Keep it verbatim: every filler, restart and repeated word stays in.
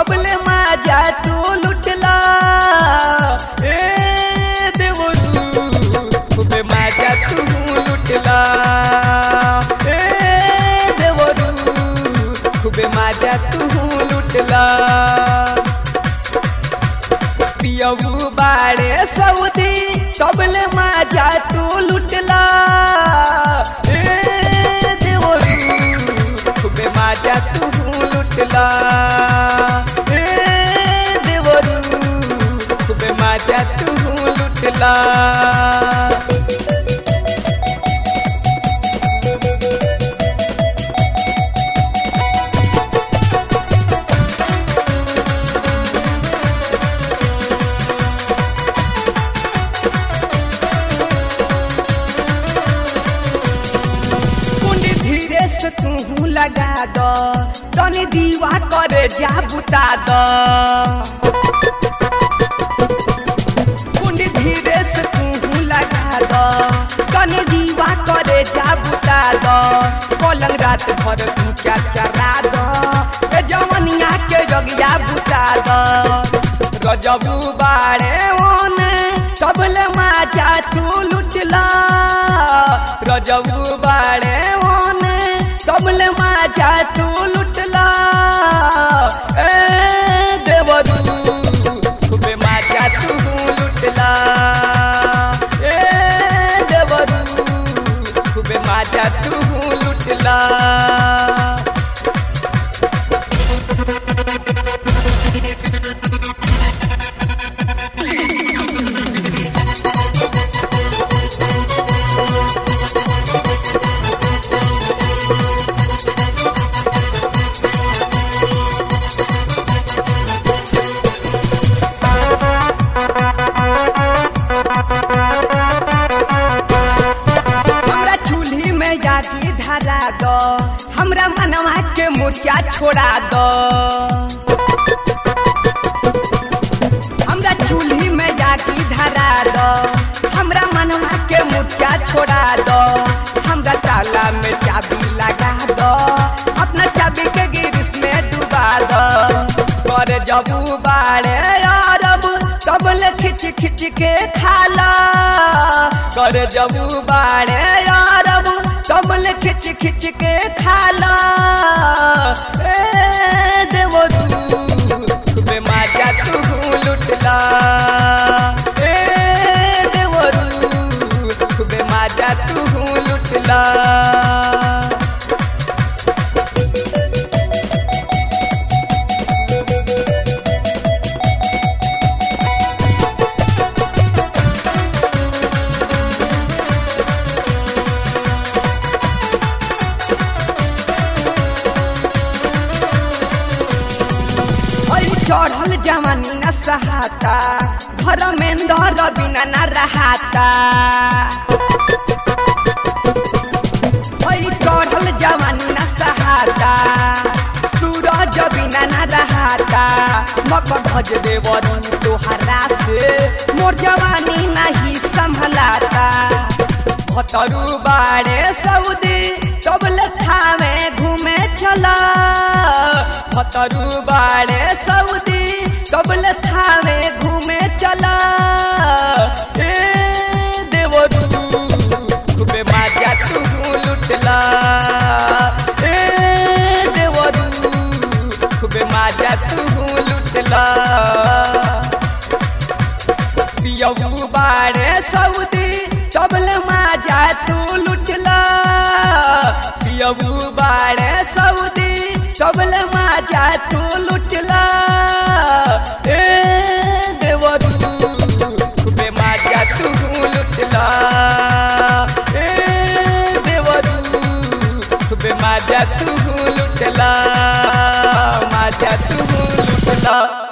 कबले माजा तू लुटला ए देवरू खूबे माजा तू लुटला ए देवरू खूबे माजा तू लुटला पियऊ बाड़े सऊदी कबले माजा तू लुटला ए देवरू खूबे माजा तू लुटला ए देवरू खूबे माजा तू लुटला तू लगा दो तनी दीवा करे जा बुता दो कुंडी धीरे से तू लगा दो तनी दीवा करे जा बुता दो पलंग रात भर तू क्या चरा दो ए जवनिया के जगिया बुता दो रजबू बाड़े ओने कबले माजा तू लुटला रजबू बाड़े ओने कबले माजा तू लुटला ए देवरू खूबे माजा तू लुटला ए देवरू खूबे माजा तू लुटला धरा दो हमरा मनवा के मुर्चा छोड़ा दो हमरा चूल्ही में जाकी धरा दो हमरा मनवा के मुर्चा छोड़ा दो हमरा ताला में चाबी लगा दो अपना चाबी के गिरिश में डुबा दो कर जबू बाड़े अरब कबले खिच खिच के खाला कर जबू बाड़े अरब कबले खिच खिच के खाला ए देवरू खूबे माजा तू लुटला ए देवरू खूबे माजा तू लुटला चढ़ल जवानी न सहाता घर में दर बिना न रहाता चढ़ल जवानी न सहाता सूरज बिना न रहाता मकर भज देवरू तोहरा से मोर जवानी नहीं संभलाता भतरू बाड़े सऊदी कबले थामे घूमे चला भतरू बाड़े सऊदी कबले थामे घूमे चला ए देवरू खूबे माजा तू लुटला ए देवरू खूबे माजा तू लुटला पियऊ बाड़े सऊदी कबले माजा तू लुटला पियऊ बाड़े सऊदी कबले माजा तू लुटला ए देवरू खूबे माजा तू लुटला ए देवरू खूबे माजा तू लुटला माजा तू लुटला।